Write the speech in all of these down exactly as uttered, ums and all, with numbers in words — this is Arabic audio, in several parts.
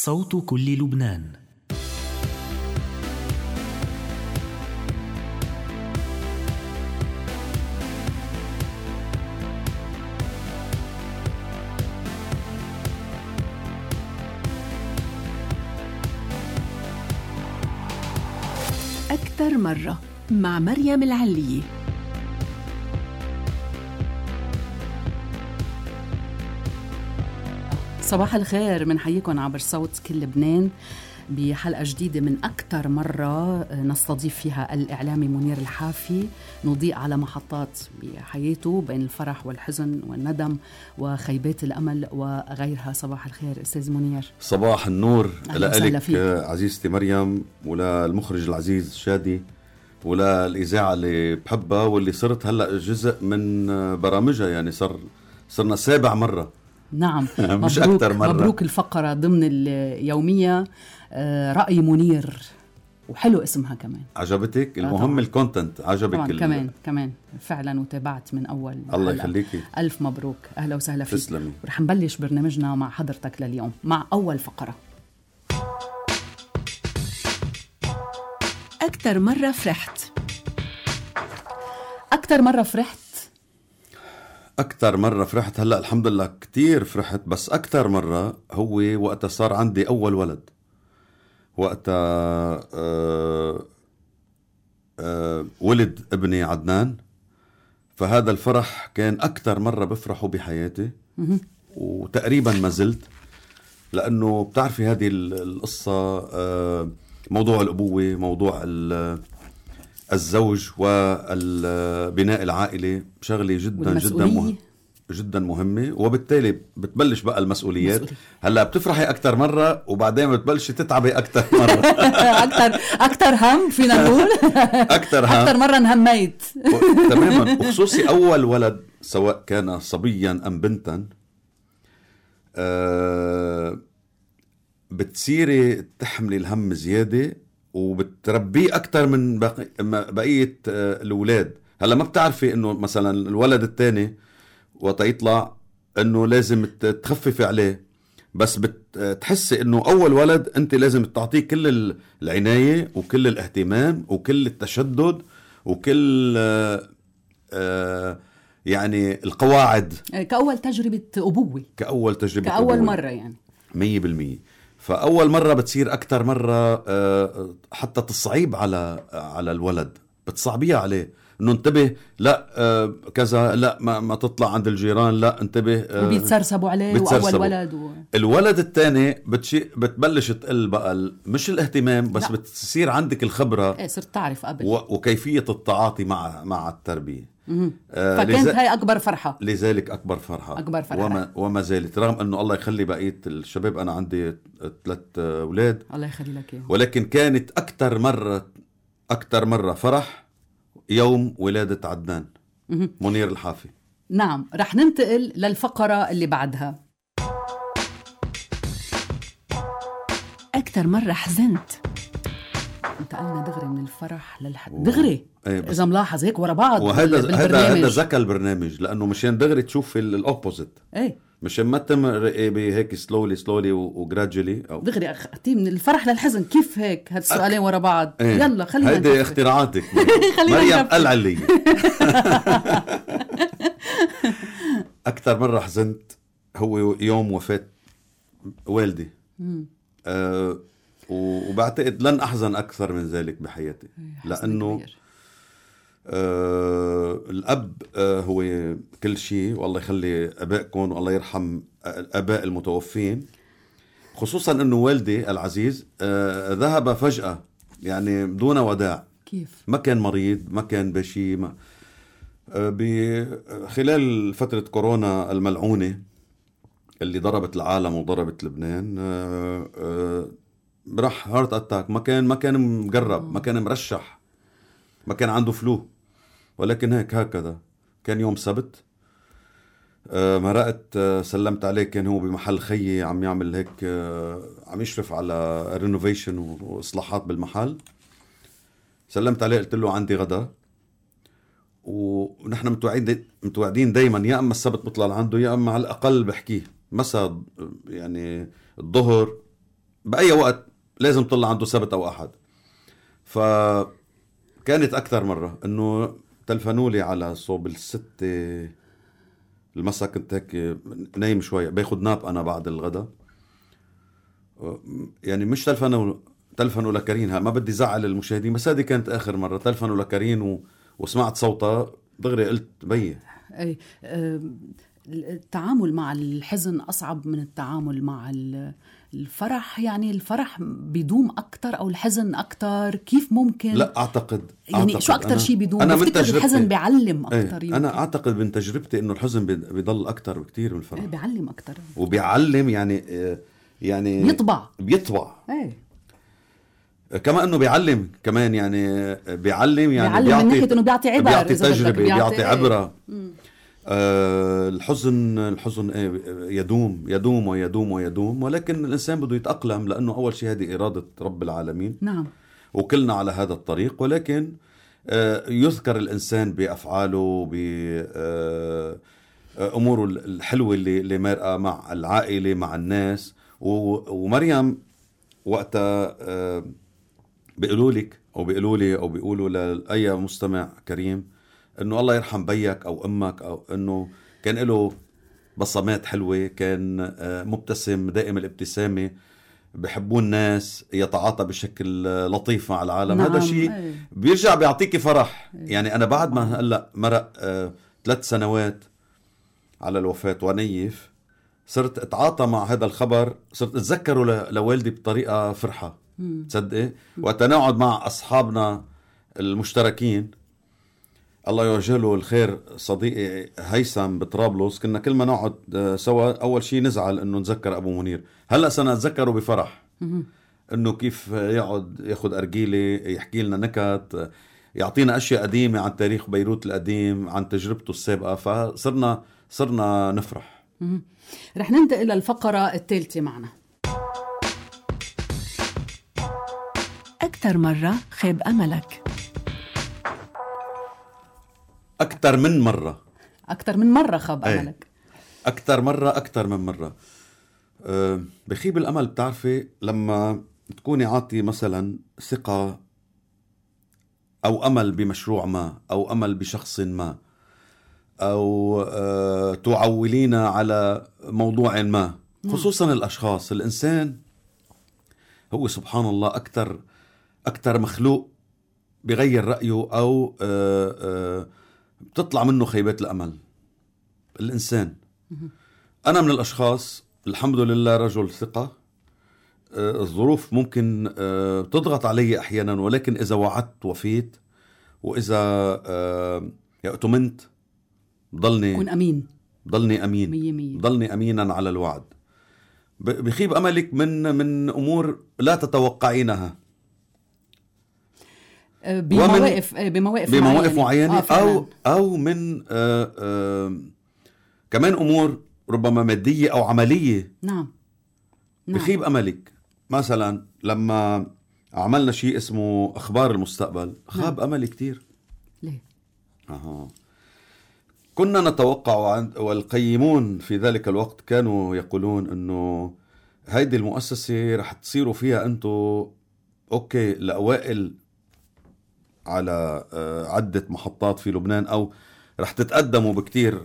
صوت كل لبنان. أكثر مرة مع مريم العلية. صباح الخير، منحييكم عبر صوت كل لبنان بحلقة جديدة من أكثر مرة نستضيف فيها الإعلامي منير الحافي، نضيء على محطات بحياته بين الفرح والحزن والندم وخيبات الأمل وغيرها. صباح الخير أستاذ منير. صباح النور لك عزيزتي مريم، وللمخرج العزيز شادي، وللإذاعة اللي بحبها واللي صرت هلأ جزء من برامجها، يعني صار صرنا سابع مرة. نعم مش أكتر مرة. مبروك الفقرة ضمن اليومية رأي منير، وحلو اسمها كمان. عجبتك؟ المهم الكونتنت عجبك ال... كمان كمان فعلا، وتابعت من أول. الله يخليكي، ألف مبروك، أهلا وسهلا فيك. تسلمي. ورح نبلش برنامجنا مع حضرتك لليوم مع أول فقرة. أكتر مرة فرحت. أكتر مرة فرحت أكتر مرة فرحت هلأ الحمد لله كتير فرحت، بس أكتر مرة هو وقتها صار عندي أول ولد، وقتها أه أه ولد ابني عدنان. فهذا الفرح كان أكتر مرة بفرحه بحياتي، وتقريبا ما زلت، لأنه بتعرفي هذه القصة، أه موضوع الأبوة، موضوع الزوج والبناء العائلي شغلة جدا جدا مهم جدا مهمة، وبالتالي بتبلش بقى المسؤوليات. مسؤولي. هلا بتفرحي أكتر مرة وبعدين بتبلشي تتعبي أكتر مرة. أكتر أكتر هم فينا نقول. أكتر هم أكتر مرة انهميت. تماما، وخصوصي أول ولد سواء كان صبيا أم بنتا، أه بتصيري تحملي الهم زيادة وبتربيه أكتر من بقي بقية الأولاد. هلا ما بتعرفي إنه مثلا الولد الثاني وقت يطلع إنه لازم تخففي عليه، بس بتحسي إنه أول ولد أنت لازم تعطيه كل العناية وكل الاهتمام وكل التشدد وكل آه يعني القواعد، كأول تجربة أبوة، كأول تجربة كأول أبوة. مرة يعني مية بالمية. فأول مرة بتصير أكتر مرة حتى تصعيب على على الولد، بتصعبيها عليه إنه انتبه، لا كذا، لا ما, ما تطلع عند الجيران، لا انتبه، وبيتسرسبوا عليه. بيتسرسبوا. وأول ولد و... الولد الثاني بتشي بتبلش تقل بقى مش الاهتمام بس، لا. بتصير عندك الخبرة، ايه صرت تعرف قبل، و... وكيفية التعاطي مع مع التربية. آه فكانت لز... هاي أكبر فرحة. لذلك أكبر فرحة أكبر فرحة وما, وما زالت، رغم أنه الله يخلي بقية الشباب، أنا عندي ثلاث أولاد الله يخلي لك، ولكن كانت أكتر مرة أكتر مرة فرح يوم ولادة عدنان منير الحافي. نعم، رح ننتقل للفقرة اللي بعدها. أكتر مرة حزنت. انتقلنا دغري من الفرح للحد دغري، ايه اذا ملاحظ هيك ورا بعض. وهذا هذا هذا ذكى البرنامج، لانه مشان دغري تشوف الاوبوزيت، ايه مشان ما تمر هيك سلولي سلولي وجراجولي او دغري اختي من الفرح للحزن. كيف هيك هاد السؤالين ورا بعض؟ ايه. يلا خلينا هيدي اختراعاتك مريم العلية. اكثر مرة حزنت هو يوم وفاة والدي، أه وبعتقد لن أحزن أكثر من ذلك بحياتي، لأنه آه الأب آه هو كل شيء، والله يخلي أبائكم والله يرحم الأباء المتوفين، خصوصا أنه والدي العزيز آه ذهب فجأة، يعني بدون وداع. كيف؟ ما كان مريض، ما كان بشي، ما آه بخلال فترة كورونا الملعونة اللي ضربت العالم وضربت لبنان، آه آه راح هارت اتاك، ما كان ما كان مقرب، ما كان مرشح، ما كان عنده فلو، ولكن هيك هكذا كان يوم سبت. آه مرقت، آه سلمت عليه، كان هو بمحل خيي عم يعمل هيك، آه عم يشرف على رينوفيشن واصلاحات بالمحل. سلمت عليه، قلت له عندي غدا، ونحن متوعدين متوعدين دايما يا اما السبت بطلع عنده يا اما على الاقل بحكيه مساء، يعني الظهر بأي وقت لازم طلع عنده سبت أو أحد. فكانت أكثر مرة إنه تلفنولي على صوب الستة المساء، كنت هيك نايم شوية باخد ناب أنا بعد الغداء، يعني مش تلفنوا تلفنوا لكرين، ما بدي زعل المشاهدين، بس هذه كانت آخر مرة تلفنوا لكرين و... وسمعت صوتها دغري قلت بي. أي أه التعامل مع الحزن أصعب من التعامل مع الفرح، يعني الفرح بيدوم أكتر أو الحزن أكتر، كيف ممكن؟ لا أعتقد يعني أعتقد شو أكتر شيء بيدوم؟ أنا بفتكر الحزن بيعلم أكتر. ايه أنا أعتقد من تجربتي إنه الحزن بيضل أكتر بكتير من الفرح. ايه بيعلم أكتر وبيعلم يعني يعني بيطبع بيطبع ايه كما انه بيعلم كمان، يعني بيعلم يعني بيعلم بيعطي من ناحيه انه بيعطي عبر، بيعطي تجربه، بيعطي, بيعطي عبره. ايه. آه الحزن الحزن ايه يدوم يدوم ويدوم ويدوم، ولكن الانسان بده يتاقلم، لانه اول شيء هذه اراده رب العالمين. نعم. وكلنا على هذا الطريق، ولكن آه يذكر الانسان بافعاله، ب آه اموره الحلوه اللي اللي مرقه مع العائله مع الناس. ومريم وقتها آه بيقولوا لك او بيقولوا لي او بيقولوا لاي مستمع كريم انه الله يرحم بيك او امك، او انه كان له بصمات حلوه، كان مبتسم دائم الابتسامه، بحبون الناس، يتعاطى بشكل لطيف مع العالم. نعم. هذا شيء بيرجع بيعطيك فرح. يعني انا بعد ما هلا مرق آه ثلاث سنوات على الوفاه ونيف، صرت اتعاطى مع هذا الخبر، صرت اتذكره لوالدي بطريقه فرحه. تصدقي وقت نقعد مع اصحابنا المشتركين، الله يوجه له الخير صديقي هيثم بطرابلس، كنا كل ما نقعد سوا اول شيء نزعل انه نتذكر ابو منير، هلا سنتذكره بفرح. انه كيف يقعد ياخذ ارجيله يحكي لنا نكت، يعطينا اشياء قديمه عن تاريخ بيروت القديم، عن تجربته السابقه، فصرنا صرنا نفرح. رح ننتقل للفقره الثالثه معنا. أكثر مرة خيب أملك. أكثر من مرة أكثر من مرة خاب أي. أملك أكثر مرة أكثر من مرة. أه بخيب الأمل، بتعرفي لما تكوني عاطي مثلا ثقة أو أمل بمشروع ما، أو أمل بشخص ما، أو أه تعولين على موضوع ما، خصوصا الأشخاص. الإنسان هو سبحان الله أكثر أكثر مخلوق بغير رأيه أو أه أه بتطلع منه خيبات الأمل. الإنسان أنا من الأشخاص الحمد لله رجل ثقة، أه الظروف ممكن أه تضغط علي أحيانا، ولكن إذا وعدت وفيت، وإذا أه اؤتمنت ضلني كن أمين ضلني أمين مية مية. ضلني أمينا على الوعد. بخيب أملك من من أمور لا تتوقعينها، بمواقف بمواقف بمواقف معينة, معينة آه أو أو من آآ آآ كمان أمور ربما مادية أو عملية. نعم. نعم. بخيب أملك مثلا لما عملنا شيء اسمه أخبار المستقبل، خاب نعم. أملي كتير. ليه؟ أها. كنا نتوقع، والقيمون في ذلك الوقت كانوا يقولون أنه هيدي المؤسسة رح تصيروا فيها أنتوا أوكي الأوائل على عدة محطات في لبنان، أو رح تتقدموا بكتير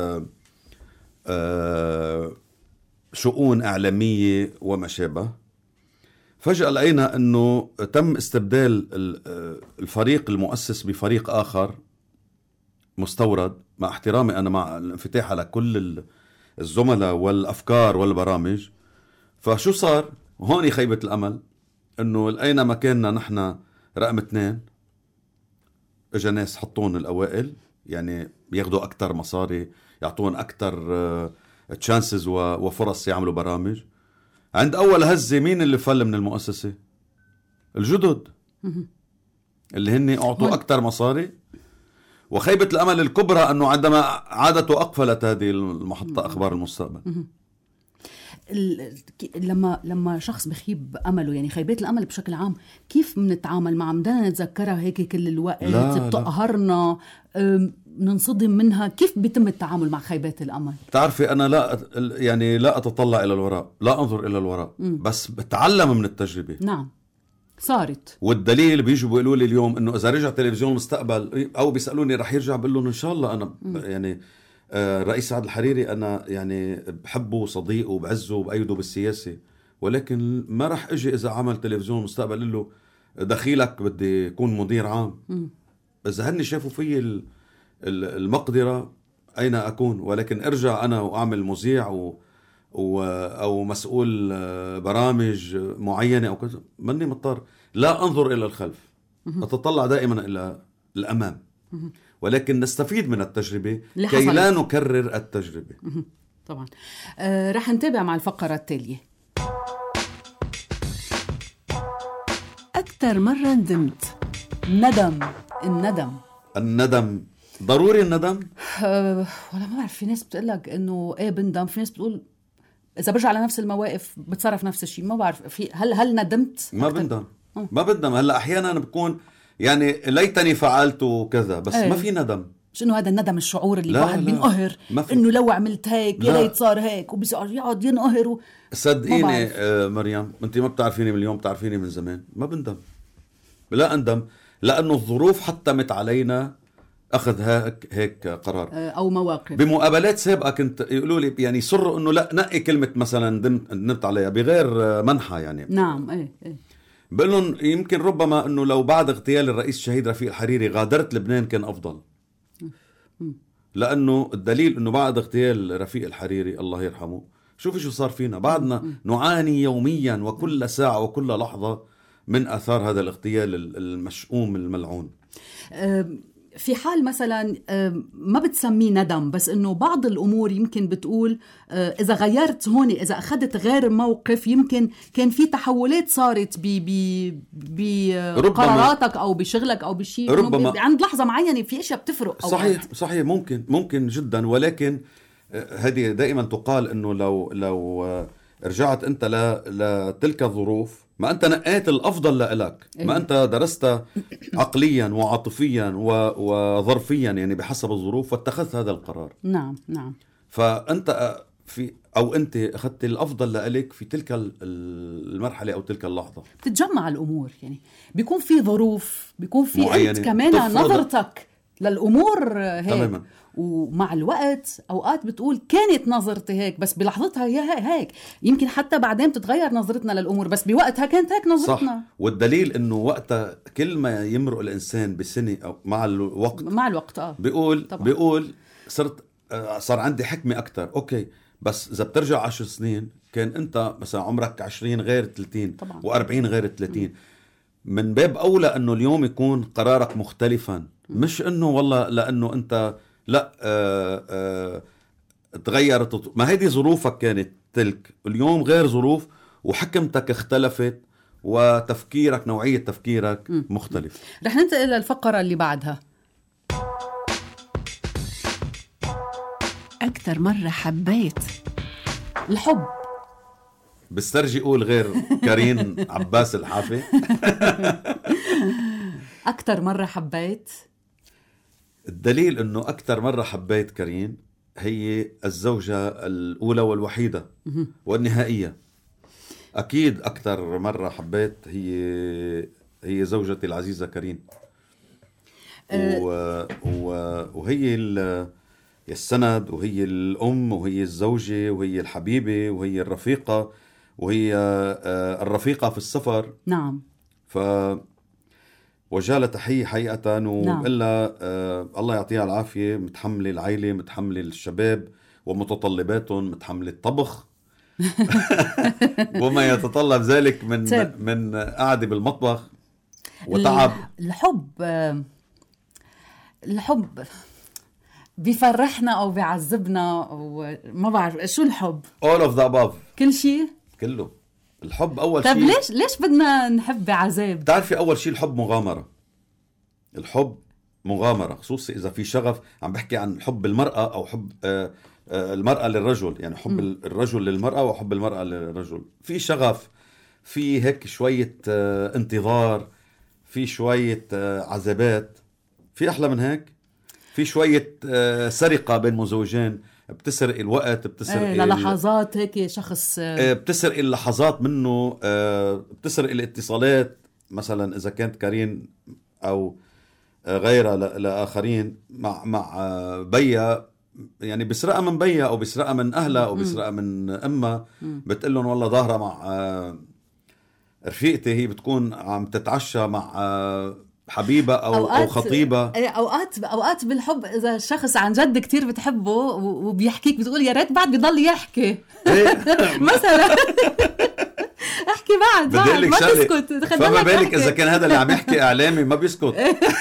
شؤون إعلامية وما شابه. فجأة لقينا أنه تم استبدال الفريق المؤسس بفريق آخر مستورد، مع احترامي أنا مع الانفتاح على كل الزملاء والأفكار والبرامج. فشو صار؟ هون خيبة الأمل، أنه لقينا مكاننا نحن رقم اثنين، اجا ناس حطون الأوائل، يعني بياخدوا أكتر مصاري، يعطون أكتر تشانسز وفرص يعملوا برامج. عند أول هزة مين اللي فل من المؤسسة؟ الجدد اللي هن أعطوا أكتر مصاري. وخيبة الأمل الكبرى أنه عندما عادت وأقفلت هذه المحطة أخبار المستقبل. لما لما شخص بخيب امله، يعني خيبات الامل بشكل عام، كيف بنتعامل معها؟ بدنا نتذكرها هيك كل الوقت؟ بتقهرنا؟ ننصدم منها؟ كيف بيتم التعامل مع خيبات الأمل؟ بتعرفي أنا لا أت- يعني لا أتطلع إلى الوراء، لا أنظر إلى الوراء، مم. بس بتعلم من التجربة. نعم صارت. والدليل بيجوا بيقولوا لي اليوم إنه إذا رجع تلفزيون المستقبل أو بيسألوني رح يرجع، بقول لهم إن شاء الله. أنا ب- يعني آه، رئيس سعد الحريري أنا يعني بحبه وصديقه وبعزه وبأيده بالسياسة، ولكن ما رح أجي إذا عمل تلفزيون المستقبل قل له دخيلك بدي يكون مدير عام. مم. إذا هني شافوا في ال- ال- المقدرة أين أكون، ولكن أرجع أنا وأعمل مذيع و و أو مسؤول آه، برامج معينة أو كذا، ماني مضطر. لا أنظر إلى الخلف، أتطلع دائما إلى الأمام، ولكن نستفيد من التجربة اللي كي حصلت. لا نكرر التجربة. طبعا. آه رح نتابع مع الفقرة التالية. أكثر مرة ندمت. ندم. الندم الندم ضروري. الندم أه ولا ما بعرف، في ناس بتقلك انه ايه بندم، في ناس بتقول اذا برجع على نفس المواقف بتصرف نفس الشيء. ما بعرف في هل هل ندمت؟ ما أكتر؟ بندم أه. ما بندم. هلا أحيانا بكون يعني ليتني فعلت كذا، بس إيه. ما في ندم. مش انه هذا الندم الشعور اللي لا، الواحد لا. بينقهر ما في. انه لو عملت هيك يا لا. ريت صار هيك، وبيصير يقعد ينقهر و... ما صدقيني بعرف. آه مريم، انت ما بتعرفيني من اليوم، بتعرفيني من زمان. ما بندم، لا اندم، لانه الظروف حتمت علينا اخذ هيك هيك قرار. أه او مواقف. بمقابلات سابقه كنت يقولوا لي يعني يصروا انه لا نقي كلمه مثلا ندمت ندمت عليها بغير آه، منحى يعني. نعم ايه ايه. بقول لهم يمكن ربما انه لو بعد اغتيال الرئيس الشهيد رفيق الحريري غادرت لبنان كان افضل، لانه الدليل انه بعد اغتيال رفيق الحريري الله يرحمه شوفي شو صار فينا. بعدنا نعاني يوميا وكل ساعه وكل لحظه من اثار هذا الاغتيال المشؤوم الملعون. أه في حال مثلا أه ما بتسميه ندم، بس انه بعض الامور يمكن بتقول أه اذا غيرت هون، اذا اخذت غير موقف، يمكن كان في تحولات صارت ب بقراراتك او بشغلك او بشيء. ربما عند لحظه معينه في اشياء بتفرق. صحيح صحيح ممكن ممكن جدا، ولكن هذه دائما تقال انه لو لو رجعت انت لتلك الظروف، ما انت نقيت الافضل لك، ما انت درست عقليا وعاطفيا وظرفيا يعني بحسب الظروف واتخذت هذا القرار. نعم نعم. فانت في او انت اخذت الافضل لك في تلك المرحله او تلك اللحظه. بتتجمع الامور، يعني بيكون في ظروف، بيكون في انت كمان نظرتك للامور هيك تماما. ومع الوقت اوقات بتقول كانت نظرتي هيك، بس بلحظتها هي هيك. يمكن حتى بعدين تتغير نظرتنا للامور، بس بوقتها كانت هيك نظرتنا. صح. والدليل انه وقتها كل ما يمرق الانسان بسنه او مع الوقت مع الوقت اه بيقول طبعا. بيقول صرت صار عندي حكمه اكثر. اوكي، بس اذا بترجع عشر سنين كان انت مثلا عمرك عشرين غير ثلاثين وأربعين غير ثلاثين. من باب اولى انه اليوم يكون قرارك مختلفا، مش انه والله لانه انت لا آه آه تغيرت. ما هذه ظروفك كانت تلك، اليوم غير ظروف وحكمتك اختلفت وتفكيرك نوعية تفكيرك مختلف. رح ننتقل إلى الفقرة اللي بعدها. أكثر مرة حبيت. الحب بسترجي أقول غير كارين عباس الحافي. أكثر مرة حبيت. الدليل أنه أكثر مرة حبيت كارين هي الزوجة الأولى والوحيدة والنهائية. أكيد أكثر مرة حبيت هي هي زوجتي العزيزة كارين. و... و... وهي السند، وهي الأم، وهي الزوجة، وهي الحبيبة، وهي الرفيقة، وهي الرفيقة في السفر. نعم. ف وجالة تحية حقيقة، وإلا آه الله يعطيها العافية، متحملة العائلة، متحملة الشباب ومتطلباتهم، متحملة الطبخ وما يتطلب ذلك من طيب. من قعدة بالمطبخ وتعب. الحب الحب بيفرحنا أو بيعذبنا أو ما بعرف شو الحب. all of the above. كل شيء كله. الحب أول شيء. طيب ليش ليش بدنا نحب بعذاب؟ تعرفي أول شيء الحب مغامرة. الحب مغامرة، خصوصي إذا في شغف. عم بحكي عن حب المرأة أو حب آه آه المرأة للرجل، يعني حب م. الرجل للمرأة وحب المرأة للرجل. في شغف، في هيك شوية آه انتظار، في شوية آه عذابات. في أحلى من هيك؟ في شوية آه، سرقة بين مزوجين، بتسرق الوقت، بتسرق ايه للحظات هيك شخص آه، بتسرق اللحظات منه، آه، بتسرق الاتصالات مثلا إذا كانت كارين أو آه، غيرها ل- لآخرين مع مع آه، بيا، يعني بسرقها من بيا أو بسرقها من أهلها أو بسرقها من أمها، بتقول لهم والله ظاهرة مع آه، رفيقتي، هي بتكون عم تتعشى مع آه، حبيبة أو, أو خطيبة. ايه اوقات اوقات بالحب اذا الشخص عن جد كتير بتحبه و- وبيحكيك بتقول يا ريت بعد بيضل يحكي مثلا احكي بعد بدي بعد أقول لك ما شغلة، تسكت فما خليك بالك احكي. إذا كان هذا اللي عم يحكي إعلامي ما بيسكت.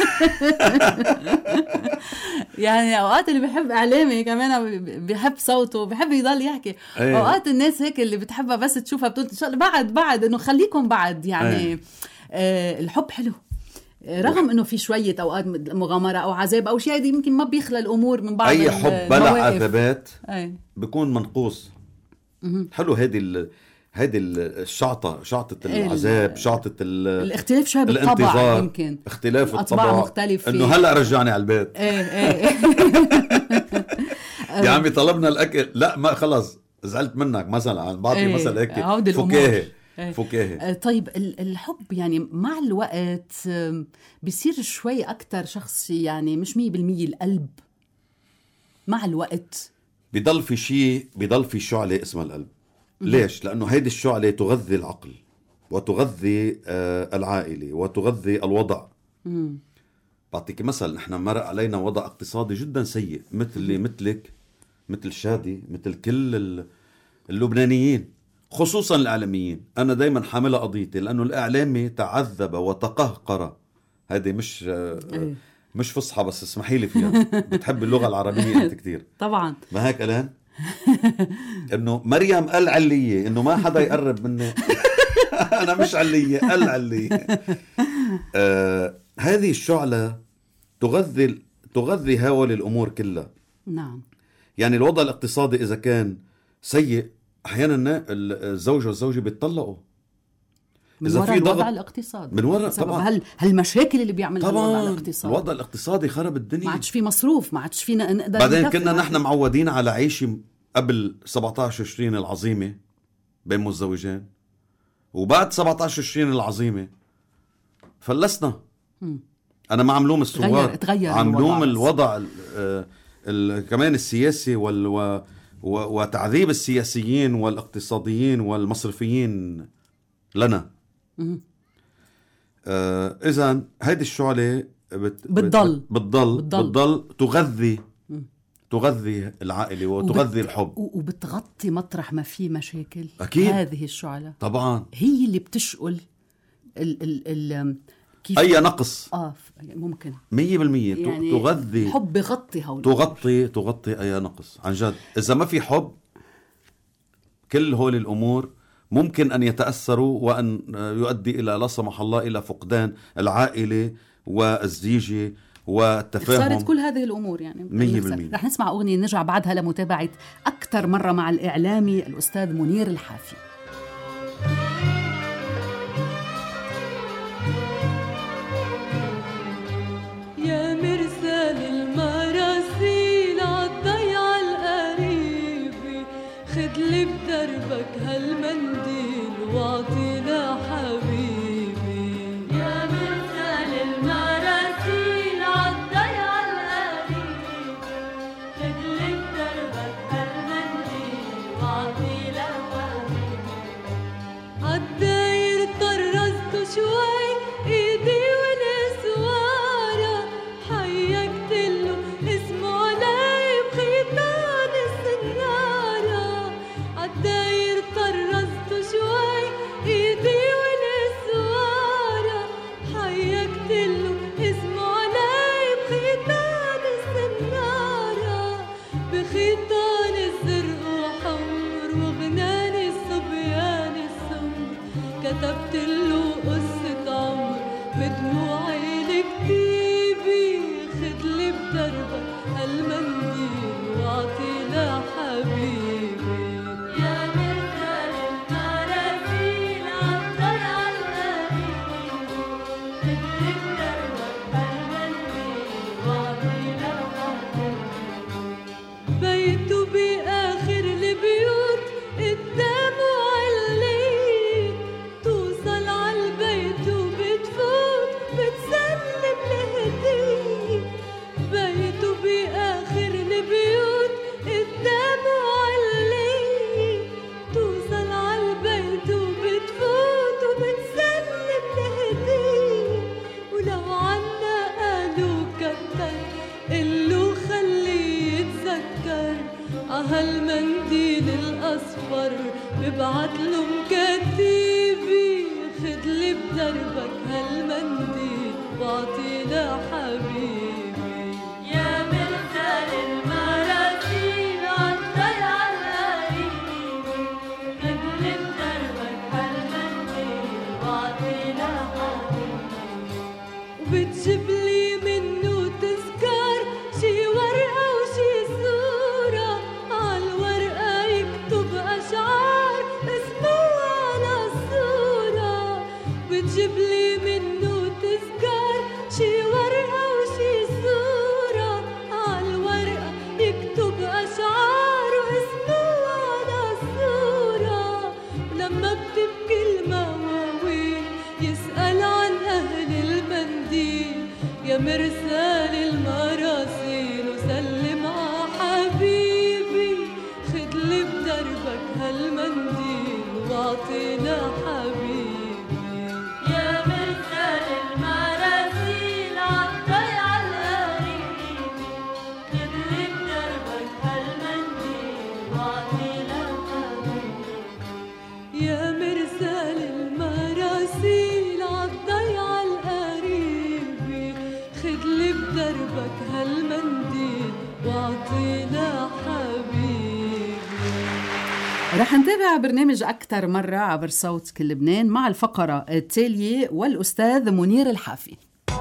يعني اوقات اللي بيحب اعلامي كمان بيحب صوته بيحب يضل يحكي. أيه. اوقات الناس هيك اللي بتحبها بس تشوفها بتقول إن شاء الله بعد بعد انه خليكم بعد يعني. أيه. آه الحب حلو رغم انه في شويه اوقات مغامره او عذاب او شيء يمكن ما بيخلى الامور من بعض أي حب بلا عذابات أي. بيكون منقوص. حلو هذه ال... هذه الشعطة، شعطة العذاب، شعطة ال... الاختلاف شوي بالطبع، يمكن اختلاف الطبع مختلفة، انه هلا رجعني على البيت. ايه ايه يا عمي طلبنا الاكل، لا ما خلص زعلت منك مثلا، عن بعض ايه مثلا هيك فكاهه ايه. فكاهه. طيب الحب يعني مع الوقت بيصير شوي اكتر شخصي، يعني مش مية بالمية القلب مع الوقت بيضل في شيء، بيضل في شعلة اسمها القلب. ليش؟ لأنه هيدي الشعلة تغذي العقل وتغذي آه العائلة وتغذي الوضع. مم. بعطيك مثل، نحن مرق علينا وضع اقتصادي جدا سيء، مثل اللي مثلك، مثل شادي، مثل كل اللبنانيين خصوصا الإعلاميين. أنا دايما حاملة قضيتي، لأنه الإعلامي تعذب وتقهقر. هذه مش آه ايه. مش فصحى بس اسمحي لي فيها، بتحب اللغة العربية أنت كتير طبعا. ما هيك الآن؟ انه مريم العلية، انه ما حدا يقرب مني. انا مش علية، العلية. آه هذه الشعلة تغذي تغذي هول الامور كلها. نعم. يعني الوضع الاقتصادي اذا كان سيء، احيانا الزوج والزوجة بيتطلقوا من وراء الوضع الاقتصادي، من وراء طبعا هل هالمشاكل اللي بيعملها الوضع الاقتصادي. الوضع الاقتصادي خرب الدنيا، ما عادش في مصروف، ما عادش فينا نقدر. بعدين كنا نحن معودين على عيشة قبل سبعة عشر تشرين العظيمة بين متزوجين، وبعد سبعة عشر تشرين العظيمة فلسنا. م. أنا ما عملوم الثوار، عملوم الوضع ال ال ال كمان السياسي وال و و وتعذيب السياسيين والاقتصاديين والمصرفيين لنا. آه إذن هيدي الشعلة بت بتضل بتضل بتضل, بتضل تغذي م. تغذي العائلة وتغذي وبت... الحب، وبتغطي مطرح ما في مشاكل. أكيد. هذه الشعلة طبعا هي اللي بتشقل ال ال ال كيف أي نقص. آه ممكن مية بالمية يعني تغذي الحب بغطي هول تغطي تغطي أي نقص عن جد. إذا ما في حب كل هول الأمور ممكن أن يتأثروا وأن يؤدي إلى لا سمح الله إلى فقدان العائلة والزيجة والتفاهم. صارت كل هذه الأمور يعني مية بالمية. رح نسمع أغنية نرجع بعدها لمتابعة أكثر مرة مع الإعلامي الأستاذ منير الحافي. يا مرسال المراسيل عالضيعة القريبة، خدلي بدربك هالمنديل واعطي لحبيبي. يا مرسال المراسيل عالضيعة القريبة، خدلي بدربك هالمنديل واعطي لحبيبي. عالداير طرزت شوي ايدي والاسوارة، حيكتله اسمه علي بخيطان السنارة. عالداير طرزت شوي ايدي والاسوارة، حيكتله اسمه علي بخيطان السنارة. بخيطان الزرق وحمر وغنان الصبيان السمر، كتبت له قصة عمر بدموعي الكتيبة. خدلي بدربك هالمنديل واعطي لحبيبي. يا مرسال المراسيل عالضيعة القريبة، خدلي بدربك هالمنديل واعطي لحبيبي. واعطينا حبيبي وبتجيب لي منه تذكار شي ورقة وشي صورة عالورقة يكتب أشعار اسمه على الصورة بتجيب لي منه تذكار شي ورقة وشي صورة عالورقة يكتب أشعار واسمه على الصورة ولما بتبكي المواويل يسأل عن أهل المنديل يا مرسال المراسيل وسلم ع حبيبي خدلي بدربك هالمنديل واعطينا حبيبي يا مرسال المراسيل عالضيعة القريب خدلي بدربك هالمنديل واعطينا حبيبي يا مرسال المراسيل عالضيعة القريبة خدلي بدربك هالمنديل واعطينا حبيبي. رح نتابع برنامج أكثر مرة عبر صوت كل لبنان مع الفقرة التالية والأستاذ منير الحافي.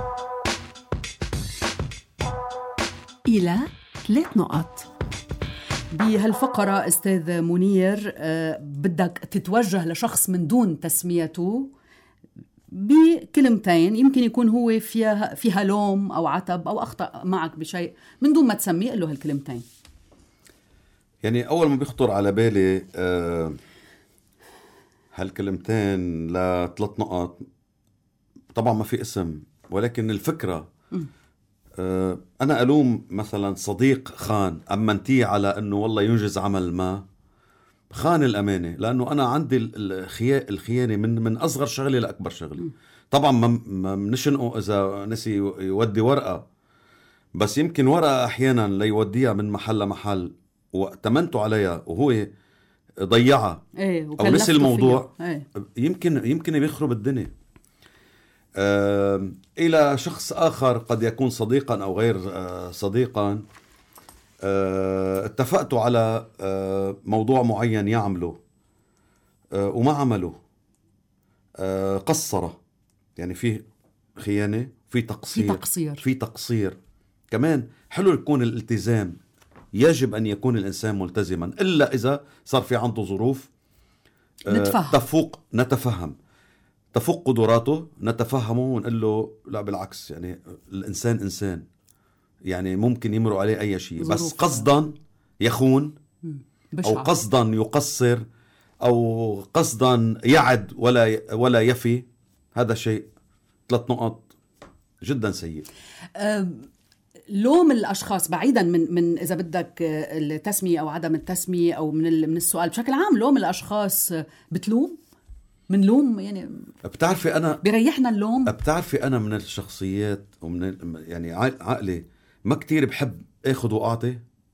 إلى ثلاث نقط. بهالفقرة أستاذ منير آه، بدك تتوجه لشخص من دون تسميته بكلمتين يمكن يكون هو فيها فيها لوم أو عتب أو أخطأ معك بشيء من دون ما تسميه له هالكلمتين. يعني أول ما بيخطر على بالي آه هالكلمتين لثلاث نقط، طبعا ما في اسم ولكن الفكرة آه أنا ألوم مثلا صديق خان أمنتيه على أنه والله ينجز عمل ما خان الأمانة، لأنه أنا عندي الخيا الخيانة من من أصغر شغلة لأكبر شغلة. طبعا ما منشنقه إذا نسي يودي ورقة، بس يمكن ورقة أحيانا ليوديها من محل لمحل واتمنته عليها وهو ضيعها ايه أو نسي الموضوع ايه. يمكن يمكن بيخرب الدنيا. آه إلى شخص آخر قد يكون صديقا أو غير آه صديقا، آه اتفقتوا على آه موضوع معين يعمله آه وما عمله، آه قصره، يعني في خيانة في تقصير في تقصير في تقصير كمان. حلو يكون الالتزام، يجب أن يكون الإنسان ملتزما إلا إذا صار في عنده ظروف آه نتفهم. تفوق نتفهم تفوق قدراته نتفهمه ونقول له لا بالعكس، يعني الإنسان إنسان، يعني ممكن يمرق عليه أي شيء، بس قصدا يخون أو قصدا يقصر أو قصدا يعد ولا ولا يفي، هذا شيء ثلاث نقط جدا سيء. لوم الأشخاص بعيدا من من إذا بدك التسمية أو عدم التسمية أو من من السؤال بشكل عام، لوم الأشخاص بتلوم من لوم، يعني بتعرفي أنا بيريحنا اللوم. بتعرفي أنا من الشخصيات ومن يعني عقلي ما كتير بحب أخذ وأعطي،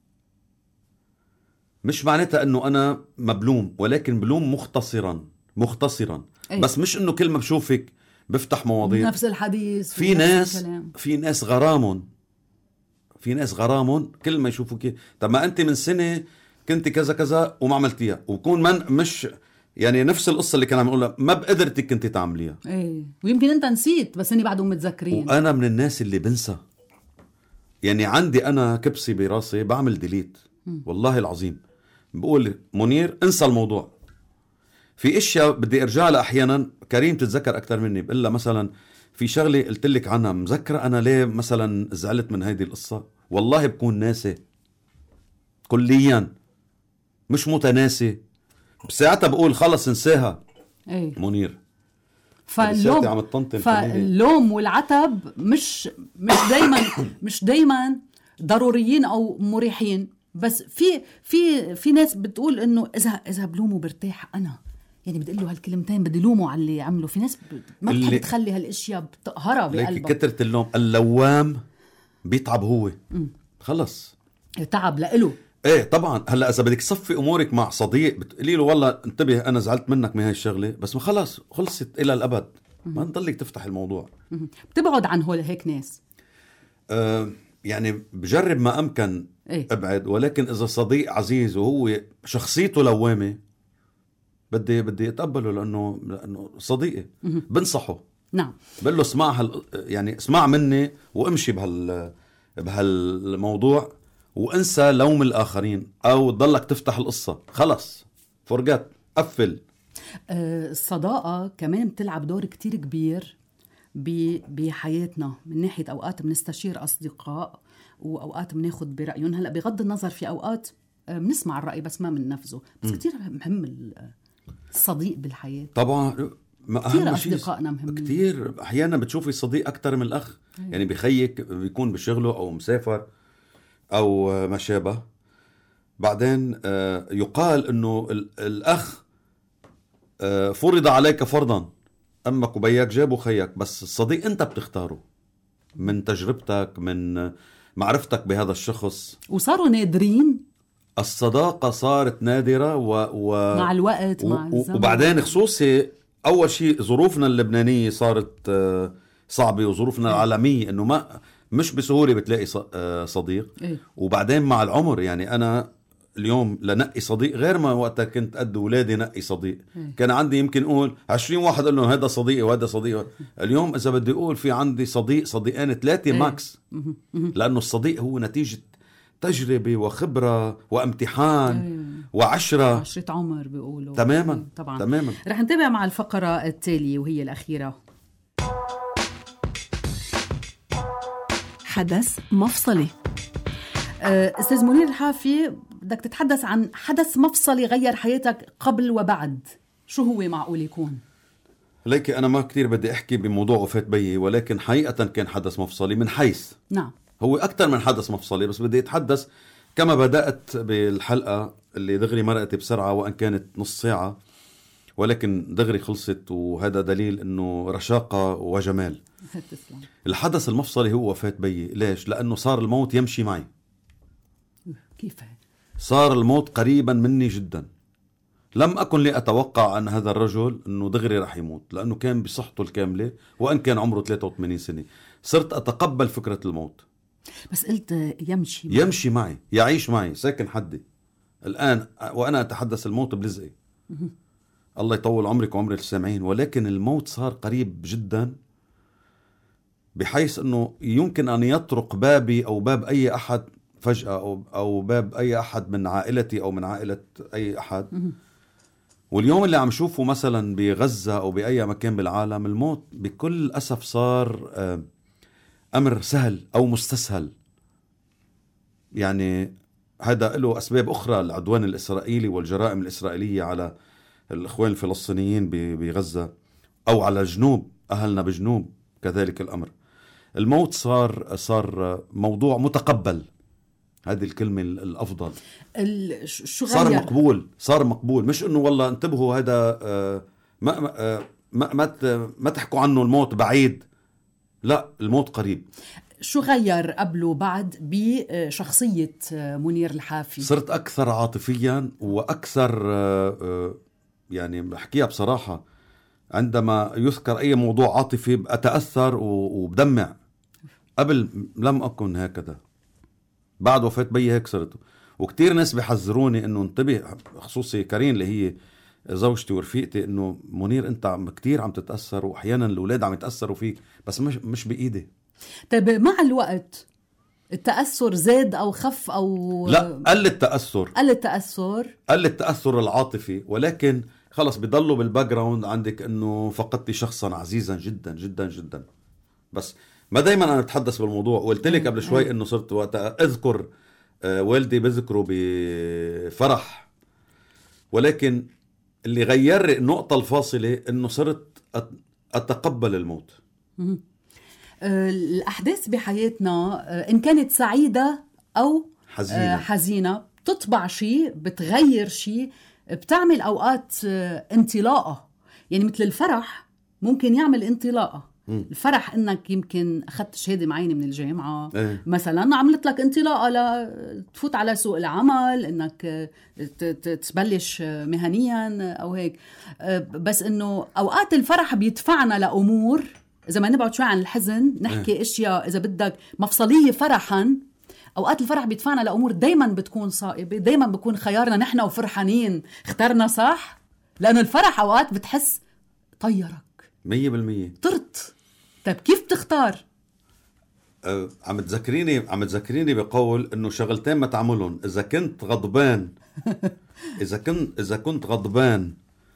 مش معناتها أنه أنا مبلوم، ولكن بلوم مختصرا مختصرا أيه. بس مش أنه كل ما بشوفك بفتح مواضيع نفس الحديث. في ناس الكلام. في ناس غرامون في ناس غرامون كل ما يشوفوك، طب ما أنت من سنة كنت كذا كذا وما عملتيها، وكون من مش يعني نفس القصة اللي كان عم يقولها ما بقدرتك كنت تعمليها ايه، ويمكن انت نسيت بس اني بعدهم متذكرين. وانا من الناس اللي بنسى، يعني عندي انا كبسي براسي بعمل ديليت والله العظيم، بقول منير انسى الموضوع. في اشياء بدي ارجع لها احيانا، كريم تتذكر اكثر مني، بقول لها مثلا في شغله قلت لك عنها مذكره انا ليه مثلا زعلت من هيدي القصه، والله بكون ناسي كليا مش متناسي، بساعتها بقول خلص انساها. ايه. منير فاللوم فاللوم والعتب مش مش دايما مش دايما ضروريين او مريحين، بس في في في ناس بتقول انه اذا اذا بلومه برتاح، انا يعني بدي له هالكلمتين بدي لومه على اللي عمله. في ناس ما بتحب تخلي هالاشياء بتقهرها بقلبها. كترة اللوم، اللوام بيتعب هو م. خلص تعب لإله. ايه طبعا. هلا اذا بدك تصفي امورك مع صديق بتقولي له والله انتبه انا زعلت منك من هاي الشغله، بس ما خلاص خلصت الى الابد، ما نضلك تفتح الموضوع. بتبعد عن هول هيك ناس. آه يعني بجرب ما امكن إيه؟ ابعد، ولكن اذا صديق عزيز وهو شخصيته لوامه بدي بدي اتقبله لانه لانه صديقي. بنصحه. نعم. بقول له اسمع هال يعني اسمع مني وامشي بهال بهالموضوع وانسى لوم الاخرين او تضلك تفتح القصه. خلص فرجت قفل. أه الصداقه كمان بتلعب دور كتير كبير بحياتنا، من ناحيه اوقات بنستشير اصدقاء واوقات بناخد برايهم. هلا بغض النظر في اوقات بنسمع الراي بس ما بننفذه، بس كتير مهم الصديق بالحياه. طبعا كثير أصدقائنا مهمين. كثير أحيانا بتشوفي صديق أكتر من الأخ. أيوة. يعني بخيك بيكون بشغله أو مسافر أو ما شابه. بعدين يقال أنه الأخ فرض عليك فرضا، أمك وبياك جابوا خيك، بس الصديق أنت بتختاره من تجربتك من معرفتك بهذا الشخص. وصاروا نادرين. الصداقة صارت نادرة و... و... مع الوقت و... مع الزمن. وبعدين خصوصي أول شيء ظروفنا اللبنانية صارت صعبة، وظروفنا إيه؟ العالمية إنه ما مش بسهولة بتلاقي صديق. إيه؟ وبعدين مع العمر يعني أنا اليوم لنقي صديق غير ما وقتها كنت قد ولادي نقي صديق. إيه؟ كان عندي يمكن أقول عشرين واحد أقول لهم هذا صديقي وهذا صديقي. اليوم إذا بدي أقول في عندي صديق صديقين ثلاثة إيه؟ ماكس. لأنه الصديق هو نتيجة تجربة وخبرة وامتحان أيوة. وعشرة عشرة عمر بيقولوا. تماما طبعا. تماما. رح نتابع مع الفقرة التالية وهي الأخيرة. حدث مفصلي. أستاذ منير الحافي، بدك تتحدث عن حدث مفصلي غير حياتك قبل وبعد، شو هو معقول يكون؟ ليكي أنا ما كتير بدي أحكي بموضوع وفاة بيي، ولكن حقيقة كان حدث مفصلي من حيث نعم هو أكتر من حدث مفصلي. بس بدي أتحدث كما بدأت بالحلقة اللي دغري مرقت بسرعة وأن كانت نص ساعة، ولكن دغري خلصت، وهذا دليل أنه رشاقة وجمال. الحدث المفصلي هو وفاة بيي. ليش؟ لأنه صار الموت يمشي معي. كيف؟ صار الموت قريبا مني جدا. لم أكن لي أتوقع أن هذا الرجل أنه دغري رح يموت، لأنه كان بصحته الكاملة وأن كان عمره ثلاثة وثمانين سنة. صرت أتقبل فكرة الموت. بس قلت يمشي معي. يمشي معي، يعيش معي، ساكن حدي الآن وأنا أتحدث الموت بلزقي. الله يطول عمرك وعمر السامعين. ولكن الموت صار قريب جدا بحيث أنه يمكن أن يطرق بابي أو باب أي أحد فجأة، أو, أو باب أي أحد من عائلتي أو من عائلة أي أحد. واليوم اللي عم شوفه مثلا بغزة أو بأي مكان بالعالم، الموت بكل أسف صار أمر سهل أو مستسهل. يعني هذا له أسباب أخرى، العدوان الإسرائيلي والجرائم الإسرائيلية على الإخوان الفلسطينيين بغزة، أو على جنوب أهلنا بجنوب كذلك الأمر. الموت صار صار موضوع متقبل، هذه الكلمة الأفضل. شو صار مقبول، صار مقبول. مش إنه والله انتبهوا هذا ما ما ما ما تحكوا عنه الموت بعيد، لا الموت قريب. شو غير قبل وبعد بشخصية منير الحافي؟ صرت أكثر عاطفيا وأكثر يعني بحكيها بصراحة، عندما يذكر أي موضوع عاطفي أتأثر وبدمع. قبل لم أكن هكذا، بعد وفاة بي هيك صرت. وكتير ناس بيحذروني إنه انتبه، خصوصي كارين اللي هي زوجتي ورفيقتي، إنه منير أنت كتير عم تتأثر، وأحيانا الأولاد عم يتأثروا فيك، بس مش مش بإيدي. طيب مع الوقت التأثر زاد أو خف أو لا؟ قل التأثر، قل التأثر قل التأثر العاطفي، ولكن خلص بيضلوا بالباك جراوند عندك إنه فقدتي شخصا عزيزا جدا جدا جدا. بس ما دايما أنا أتحدث بالموضوع. وقلت لك قبل شوي إنه صرت وقتها أذكر والدي بذكره بفرح، ولكن اللي غير النقطة الفاصلة إنه صرت أتقبل الموت. الأحداث بحياتنا إن كانت سعيدة أو حزينة, حزينة بتطبع شيء، بتغير شيء، بتعمل أوقات انطلاقة. يعني مثل الفرح ممكن يعمل انطلاقة. الفرح انك يمكن اخذت شهاده معينه من الجامعه ايه. مثلا عملت لك انطلاقه لتفوت على سوق العمل، انك تبلش مهنيا او هيك. بس انه اوقات الفرح بيدفعنا لامور، اذا ما نبعد شوي عن الحزن نحكي ايه. اشياء اذا بدك مفصليه فرحا. اوقات الفرح بيدفعنا لامور دايما بتكون صائبه، دايما بيكون خيارنا نحن وفرحانين اخترنا صح، لأنه الفرح أوقات بتحس طيرك مية بالمية. طرت. طيب كيف تختار؟ أه عم تذكريني عم تذكريني بقول انه شغلتين ما تعملهم. اذا كنت غضبان اذا كنت اذا كنت غضبان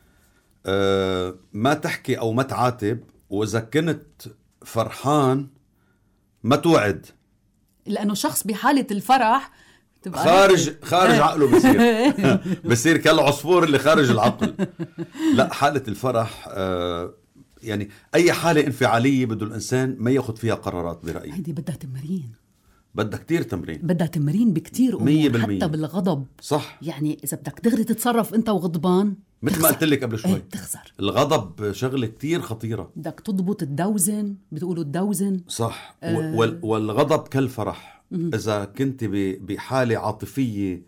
أه ما تحكي او ما تعاتب، واذا كنت فرحان ما توعد، لأنه شخص بحالة الفرح تبقى خارج خارج عقله بصير بصير كالعصفور اللي خارج العقل. لا، حالة الفرح أه يعني أي حالة انفعالية بده الإنسان ما يأخذ فيها قرارات برأيي. هيدي بدها تمرين، بدها كتير تمرين، بدها تمرين بكتير أمور، حتى بالغضب. صح. يعني إذا بدك تغري تتصرف أنت وغضبان مثل ما قلت لك قبل شوي، ايه بتخسر. الغضب شغلة كتير خطيرة، بدك تضبط الدوزن، بتقولوا الدوزن. صح. آه. وال والغضب كالفرح. م- إذا كنت بحالة عاطفية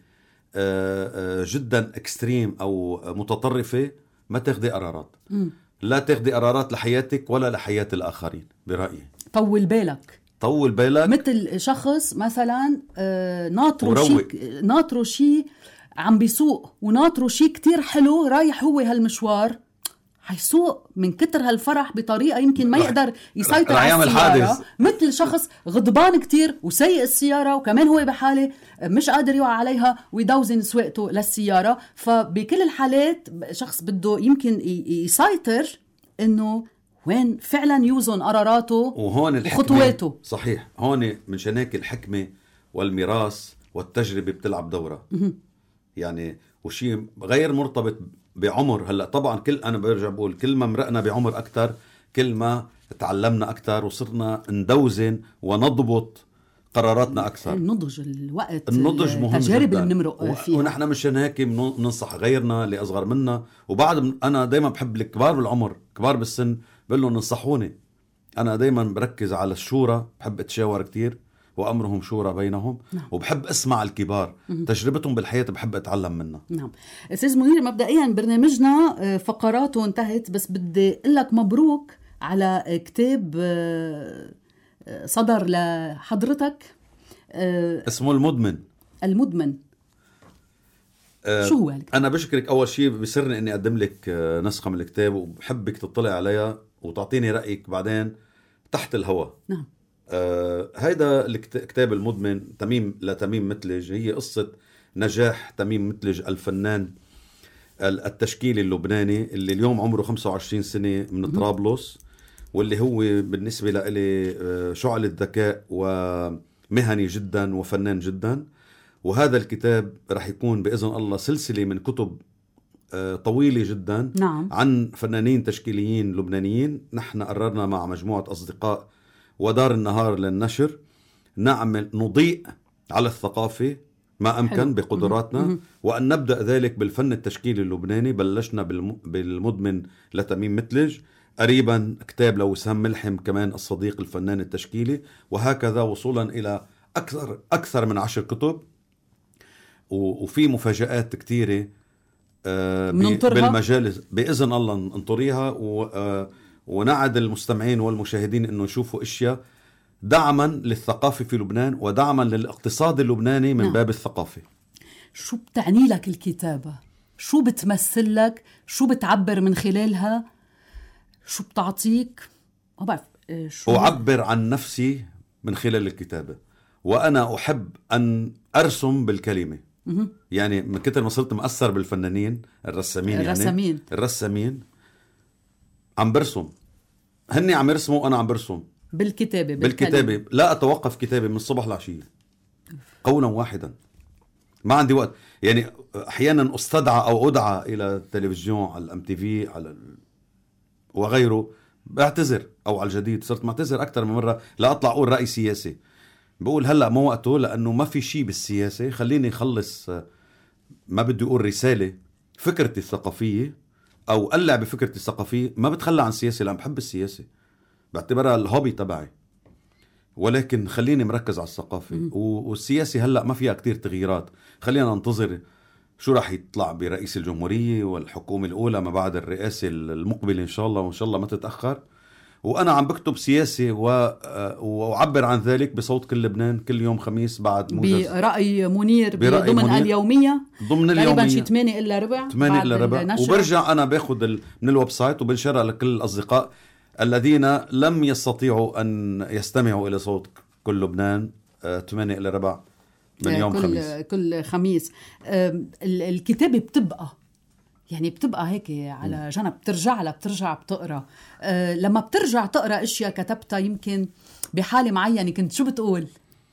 آه جدا اكستريم أو متطرفة ما تاخدي قرارات. م- لا تاخدي قرارات لحياتك ولا لحياة الآخرين برأيي. طول بالك، طول بالك. مثل شخص مثلا آه ناطرو شي ناطرو شي عم بيسوق وناطرو شي كتير حلو، رايح هو هالمشوار، حيسوق من كتر هالفرح بطريقة يمكن ما يقدر يسيطر على السيارة. مثل شخص غضبان كتير وسيء السيارة وكمان هو بحالة مش قادر يوقع عليها ويدوزن سواقته للسيارة. فبكل الحالات شخص بده يمكن يسيطر انه وين فعلا يوزن قراراته وهون وخطواته. صحيح. هون منشان هيك الحكمة والميراث والتجربة بتلعب دورة. يعني وشي غير مرتبط بعمر. هلا طبعا كل انا برجع بقول كل ما مرقنا بعمر اكثر كل ما تعلمنا اكثر وصرنا ندوزن ونضبط قراراتنا اكثر. النضج، الوقت، النضج مهم، التجارب اللي بنمرق فيها. ونحن مشان هيك بننصح غيرنا اللي اصغر منا. وبعد انا دايما بحب الكبار بالعمر، كبار بالسن، بقول لهم ننصحوني. انا دايما بركز على الشورى، بحب اتشاور كتير وأمرهم شورى بينهم. نعم. وبحب أسمع الكبار، مم. تجربتهم بالحياة بحب أتعلم منها. نعم. أستاذ منير، مبدئيا برنامجنا فقراته انتهت، بس بدي أقول لك مبروك على كتاب صدر لحضرتك اسمه المدمن. المدمن أه شو هو الكتاب؟ أنا بشكرك أول شيء، بيسرني أني أقدم لك نسخة من الكتاب وبحبك تطلع عليها وتعطيني رأيك بعدين تحت الهواء. نعم. آه هيدا الكتاب المدمن، تميم لتميم متلج، هي قصة نجاح تميم متلج الفنان التشكيلي اللبناني اللي اليوم عمره خمسة وعشرين سنة من طرابلس، واللي هو بالنسبة لي شعلة ذكاء ومهني جدا وفنان جدا. وهذا الكتاب رح يكون بإذن الله سلسلة من كتب طويلة جدا. نعم. عن فنانين تشكيليين لبنانيين. نحن قررنا مع مجموعة أصدقاء ودار النهار للنشر نعمل نضيء على الثقافة ما أمكن حلو. بقدراتنا م- م- وأن نبدأ ذلك بالفن التشكيلي اللبناني. بلشنا بالمدمن لتميم متلج، قريبا كتاب لوسام ملحم كمان الصديق الفنان التشكيلي، وهكذا وصولا إلى أكثر أكثر من عشر كتب. وفي مفاجآت كتيرة بالمجال بإذن الله ننطريها، و ونعد المستمعين والمشاهدين انه يشوفوا اشياء دعما للثقافة في لبنان ودعما للاقتصاد اللبناني من نعم. باب الثقافة. شو بتعني لك الكتابة؟ شو بتمثل لك؟ شو بتعبر من خلالها؟ شو بتعطيك؟ ما بعرف. شو أعبر عن نفسي من خلال الكتابة، وأنا أحب أن أرسم بالكلمة. م- يعني من كتر ما صرت مأثر بالفنانين الرسامين الرسامين يعني الرسامين عم برسم، هني عم يرسموا وأنا عم برسم بالكتابة. بالكتابة لا أتوقف كتابة من الصبح للعشية قولا واحدا، ما عندي وقت. يعني أحيانا أستدعى أو أدعى إلى التلفزيون على الام تي في على ال... وغيره، بعتذر. أو على الجديد صرت معتذر أكتر من مرة لا أطلع أقول رأي سياسي، بقول هلأ ما وقته لأنه ما في شيء بالسياسة. خليني أخلص، ما بدي أقول رسالة، فكرتي الثقافية أو أقلع بفكرتي الثقافية. ما بتخلى عن السياسة لأن بحب السياسة، بعتبرها الهوبي تبعي، ولكن خليني مركز على الثقافة. والسياسة هلأ ما فيها كتير تغييرات، خلينا ننتظر شو راح يطلع برئيس الجمهورية والحكومة الأولى ما بعد الرئاسة المقبلة إن شاء الله، وإن شاء الله ما تتأخر. وأنا عم بكتب سياسي وأعبر عن ذلك بصوت كل لبنان كل يوم خميس بعد موجز برأي منير برأي ضمن منير اليومية ضمن تقريبا اليومية شي ثمانية إلا ربع ثمانية إلا ربع، وبرجع أنا باخد من الويب سايت وبنشرها لكل الأصدقاء الذين لم يستطيعوا أن يستمعوا إلى صوت كل لبنان ثمانية إلا ربع من يوم كل خميس كل خميس. الكتابة بتبقى يعني بتبقى هيك على جنب، بترجع لها بترجع بتقرأ. أه لما بترجع تقرأ اشياء كتبتها يمكن بحالة معينة، كنت شو بتقول؟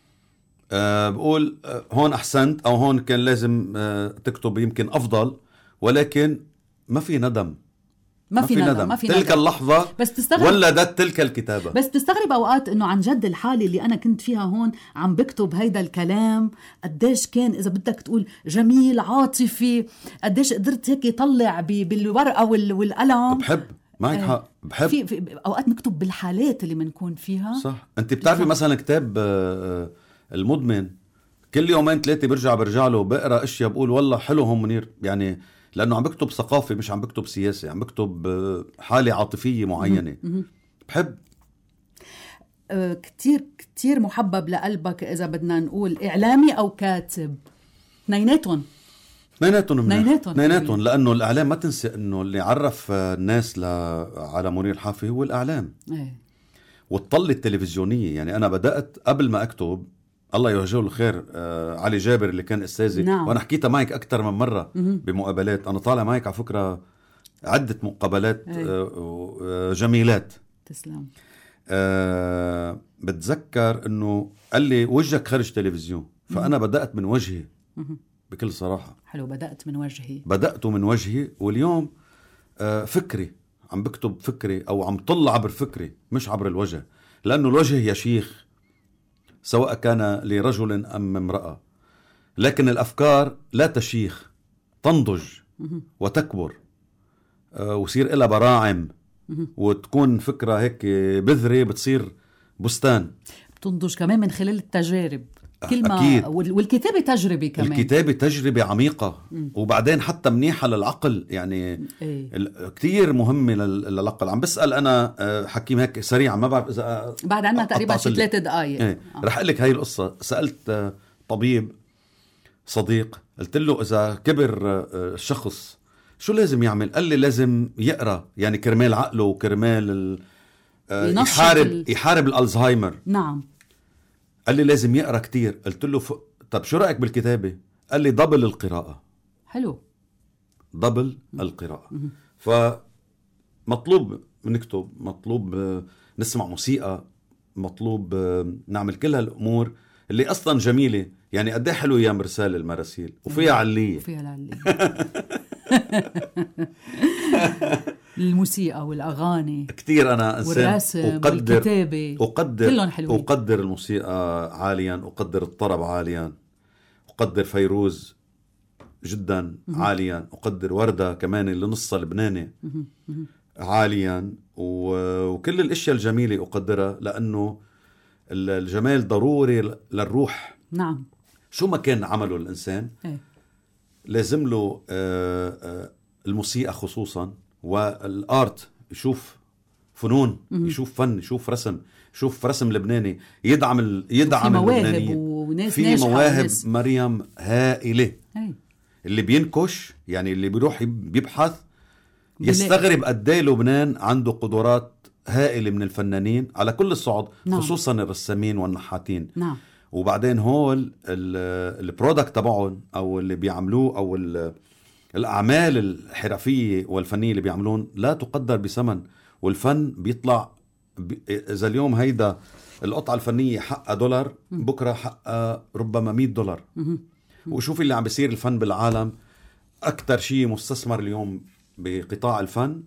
أه بقول أه هون أحسنت، أو هون كان لازم أه تكتب يمكن أفضل، ولكن ما في ندم، ما في ندم, ندم. ما في تلك ندم. اللحظة بس تستغرب ولدت تلك الكتابة. بس تستغرب أوقات إنه عن جد الحالة اللي أنا كنت فيها هون عم بكتب هيدا الكلام قديش كان، إذا بدك تقول جميل عاطفي، قديش قدرت هيك يطلع بالورقة والقلم. بحب معك حق، بحب في, في أوقات نكتب بالحالات اللي منكون فيها. صح. أنت بتعرفي مثلا كتاب المدمن كل يومين ثلاثة برجع برجع له بقرأ أشياء بقول والله حلو هم منير، يعني لأنه عم بكتب ثقافي مش عم بكتب سياسي، عم بكتب حالة عاطفية معينة. بحب أه كتير كتير محبب لقلبك إذا بدنا نقول إعلامي أو كاتب، نيناتهم نيناتهم نيناتهم نيناتهم لأنه الإعلام ما تنسي أنه اللي عرف الناس ل... على منير الحافي هو الإعلام. ايه. والطلة التلفزيونية. يعني أنا بدأت قبل ما أكتب، الله يوجهه الخير، آه علي جابر اللي كان أستاذي. نعم. وأنا حكيتها معك أكتر من مرة بمقابلات، أنا طالع معك على فكرة عدة مقابلات آه جميلات. تسلم. آه بتذكر أنه قال لي وجهك خارج تلفزيون، فأنا بدأت من وجهي بكل صراحة. حلو، بدأت من وجهي. بدأت من وجهي، واليوم آه فكري عم بكتب فكري أو عم طلع عبر فكري مش عبر الوجه، لأنه الوجه يا شيخ سواء كان لرجل أم امرأة، لكن الأفكار لا تشيخ، تنضج وتكبر ويصير إلها براعم، وتكون فكرة هيك بذرة بتصير بستان، بتنضج كمان من خلال التجارب. كلمة أكيد. والكتابة تجربة كمان، الكتابة تجربة عميقة. م. وبعدين حتى منيحة للعقل، يعني ايه. كتير مهمة للعقل. عم بسأل أنا حكيم هيك سريعا، ما بعرف إذا بعد عنا تقريبا شي ثلاثة دقايق. ايه. آه. رح أقلك هاي القصة. سألت طبيب صديق، قلت له إذا كبر الشخص شو لازم يعمل؟ قال لي لازم يقرأ، يعني كرمال عقله وكرمال يحارب ال... يحارب الألزهايمر. نعم. قال لي لازم يقرأ كتير. قلت له ف... طب شو رأيك بالكتابة؟ قال لي دبل القراءة. حلو. دبل القراءة. فمطلوب نكتب، مطلوب نسمع موسيقى، مطلوب نعمل كل هالأمور اللي أصلا جميلة. يعني قد ايه حلو يا مرسال المراسيل وفيها علية وفيها العلية. الموسيقى والأغاني كتير. أنا إنسان أقدر والكتابة أقدر كلهم حلوين. أقدر الموسيقى عاليا، أقدر الطرب عاليا، أقدر فيروز جدا عاليا، أقدر وردة كمان اللي نصها لبناني عاليا، وكل الاشياء الجميلة أقدرها، لأنه الجمال ضروري للروح. نعم. شو ما كان عمله الإنسان ايه. لازم له الموسيقى خصوصا، والآرت، يشوف فنون، يشوف فن، يشوف رسم، يشوف رسم لبناني، يدعم يدعم اللبنانيين. في مواهب وناس. مريم هائلة. ايه. اللي بينكش، يعني اللي بيروح بيبحث يستغرب قد ايه لبنان عنده قدرات هائلة من الفنانين على كل الصعد. نعم. خصوصا الرسامين والنحاتين. نعم. وبعدين هول البرودكت تبعهم او اللي بيعملوه او الاعمال الحرفيه والفنيه اللي بيعملون لا تقدر بثمن، والفن بيطلع بي... اذا اليوم هيدا القطعه الفنيه حقها دولار، بكره حقها ربما مئة دولار. وشوفي اللي عم بيصير الفن بالعالم، اكثر شيء مستثمر اليوم بقطاع الفن،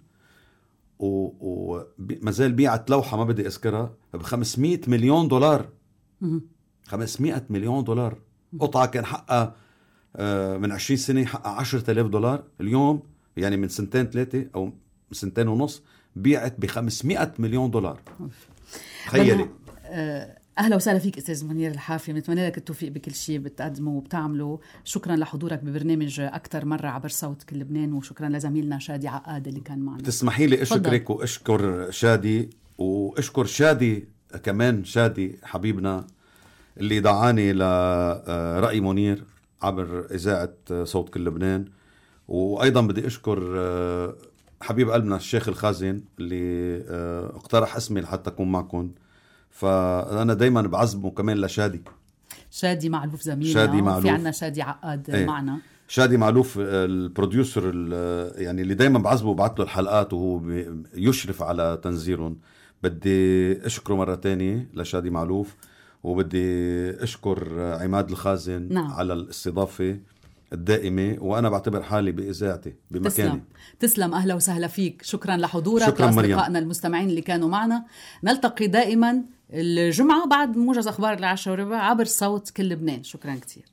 وما زال بيعت لوحه ما بدي اذكرها ب خمسمئة مليون دولار. خمسمئة مليون دولار. قطعة كان حقها من عشرين سنة حقها عشرة آلاف دولار، اليوم يعني من سنتين ثلاثة أو سنتين ونص بيعت بخمسمئة مليون دولار. تخيلي. أهلا وسهلا فيك أستاذ منير الحافي، نتمنى لك التوفيق بكل شيء بتقدمه وبتعمله. شكرا لحضورك ببرنامج أكثر مرة عبر صوت كل لبنان، وشكرا لزميلنا شادي عقاد اللي كان معنا. تسمحي لي أشكرك وأشكر شادي واشكر شادي كمان، شادي حبيبنا اللي دعاني لرأي منير عبر إذاعة صوت كل لبنان. وأيضا بدي أشكر حبيب قلبنا الشيخ الخازن اللي اقترح اسمي لحتى أكون معكم. فأنا دايما بعزمه كمان لشادي شادي معلوف زميلنا، شادي معلوف. في عنا شادي عقاد ايه. معنا شادي معلوف البروديوسر يعني اللي دايما بعزمه وبعت له الحلقات وهو يشرف على تنزيلهم. بدي أشكره مرة تانية لشادي معلوف، وبدي أشكر عماد الخازن نعم. على الاستضافة الدائمة، وأنا بعتبر حالي بإذاعتي بمكاني. تسلم. تسلم، أهلا وسهلا فيك، شكرا لحضورك. شكرا لأصدقائنا المستمعين اللي كانوا معنا. نلتقي دائما الجمعة بعد موجز أخبار العشرة وربع عبر صوت كل لبنان. شكرا كتير.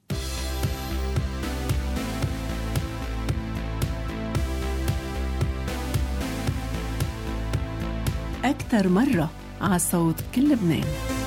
أكثر مرة على صوت كل لبنان.